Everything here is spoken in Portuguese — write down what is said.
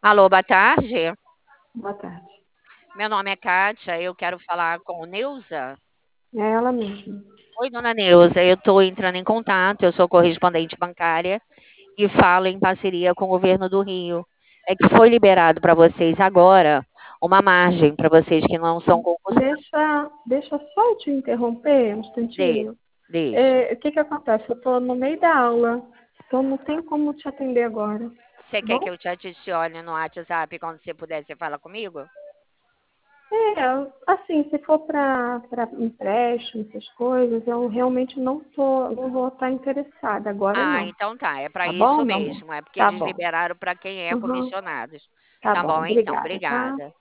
Alô, boa tarde. Boa tarde. Meu nome é Kátia, eu quero falar com Neuza. É ela mesma. Oi, dona Neuza, eu estou entrando em contato, eu sou correspondente bancária e falo em parceria com o governo do Rio. É que foi liberado para vocês agora uma margem para vocês que não são concursados. Deixa só eu te interromper um De, instantinho. deixa. O que que acontece? Eu estou no meio da aula, então não tenho como te atender agora, Você tá quer que bom? eu te adicione no WhatsApp quando você puder, você fala comigo? Assim, se for para empréstimo, essas coisas, eu realmente não vou estar interessada. Agora Ah, não. então tá, é para Tá bom, isso meu amor? mesmo, é porque Tá eles bom. liberaram para quem é Uhum. comissionados. Tá Tá bom, bom, então, obrigada, tá? obrigada.